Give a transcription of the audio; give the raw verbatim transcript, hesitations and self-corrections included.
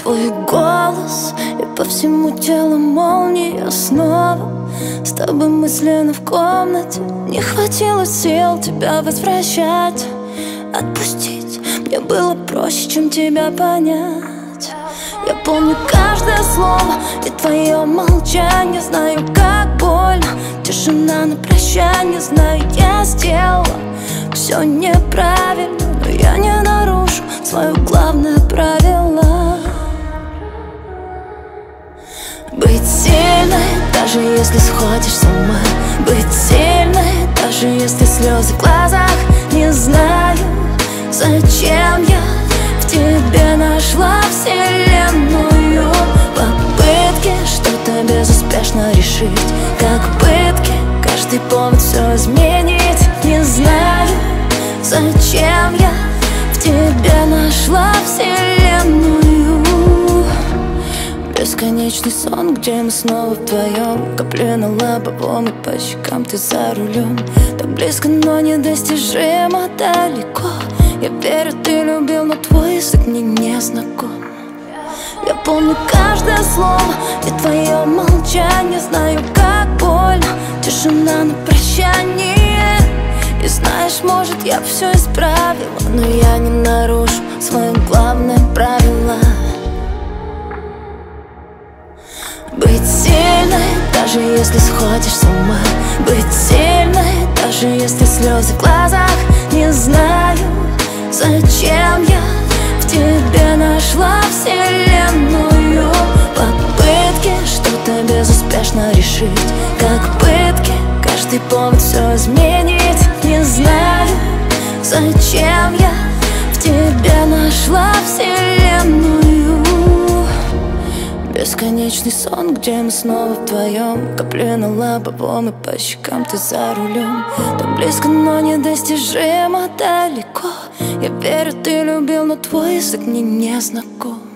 твой голос, и по всему телу молния снова. С тобой мысленно в комнате, не хватило сил тебя возвращать. Отпустить мне было проще, чем тебя понять. Я помню каждое слово и твое молчание. Знаю, как больно, тишина на прощание. Знаю, я сделала все неправильно, но я не нарушу свое главное правило. Быть сильной, даже если сходишь с ума. Быть сильной, даже если слезы в глазах. Не знаю, зачем я в тебе нашла вселенную. Попытки что-то безуспешно решить, как пытки, каждый повод все изменить. Не знаю, зачем я в тебе нашла вселенную. Бесконечный сон, где мы снова вдвоем. Капли на лобовом и по щекам, ты за рулем. Так близко, но недостижимо далеко. Я верю, ты любил, но твой язык мне не знаком. Я помню каждое слово и твое молчание. Знаю, как больно, тишина на прощание. И знаешь, может, я все исправила, но я не нарушу свое главное правило. Быть сильной, даже если сходишь с ума. Быть сильной, даже если слезы в глазах. Не знаю, зачем я в тебе нашла вселенную. Попытки что-то безуспешно решить, как пытки, каждый повод все изменить. Не знаю, зачем я в тебе нашла вселенную. Бесконечный сон, где мы снова вдвоем. Капли на лобовом и по щекам, ты за рулем. Так близко, но недостижимо далеко. Я верю, ты любил, но твой язык мне не знаком.